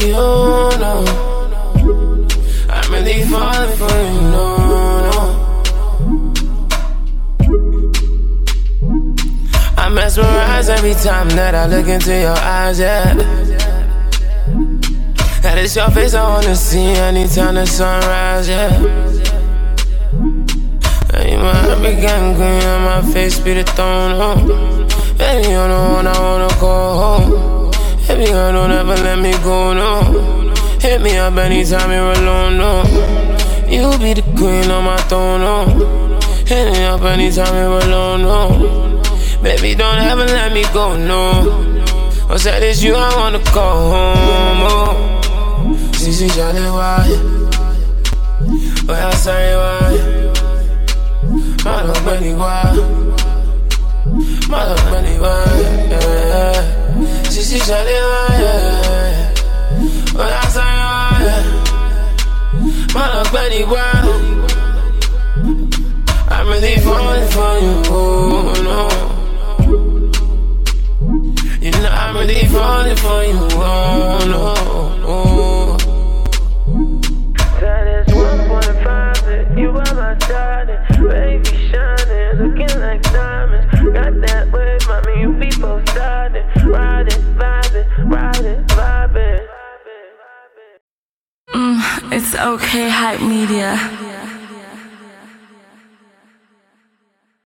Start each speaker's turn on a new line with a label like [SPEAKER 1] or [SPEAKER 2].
[SPEAKER 1] oh no. I'm really falling for you, no. I mesmerize every time that I look into your eyes, yeah. That is your face I wanna see anytime the sunrise, yeah. Hey, my happy gang queen on my face be the throne, oh. Baby, you're the one I wanna call home. Baby, girl, don't ever let me go, no. Hit me up anytime you're alone, no. You be the queen on my throne, no. Hit me up anytime you're alone, no. Baby, don't ever let me go, no. I said it's you I wanna go home, oh. Si, j'allais voir. Ouais, I say why. Malo, money, why? Malo, money, why? Yeah. Si, j'allais voir, yeah. Ouais, I say why. Malo, money, why? I'm really falling for you, oh no. You know I'm really falling for you, oh no, oh.
[SPEAKER 2] That is 1.5, you are my darling. Baby shining, looking like diamonds. Got that wave, mommy, you be both starting. Riding, vibing.
[SPEAKER 3] It's okay, Hype Media.